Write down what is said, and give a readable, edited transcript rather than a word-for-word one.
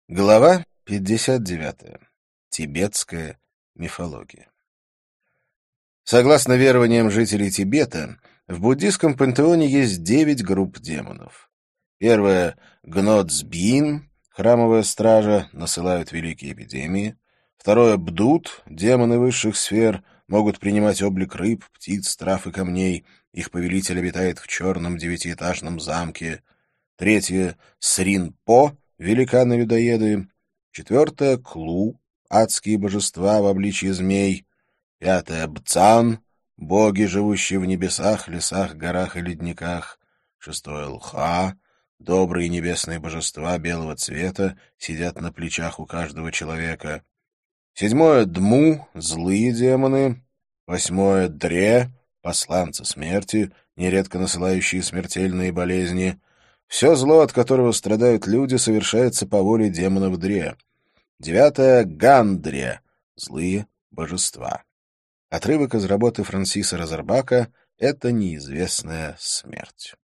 Глава 59. Тибетская мифология. Согласно верованиям жителей Тибета, в буддийском пантеоне есть 9 групп демонов. Первая — Гнодзбин, храмовая стража, насылают великие эпидемии. Второе — Бдут, демоны высших сфер, могут принимать облик рыб, птиц, трав и камней. Их повелитель обитает в черном 9-этажном замке. Третье — Сринпо, великаны-людоеды. Четвертое — Клу, адские божества в обличье змей. Пятое — Бцан, боги, живущие в небесах, лесах, горах и ледниках. Шестое — Лха, добрые небесные божества белого цвета, сидят на плечах у каждого человека. Седьмое — Дму, злые демоны. Восьмое — Дре, посланцы смерти, нередко насылающие смертельные болезни. Все зло, от которого страдают люди, совершается по воле демонов Дре. Девятое — Гандре, злые божества. Отрывок из работы Франсиса Розербака «Это неизвестная смерть».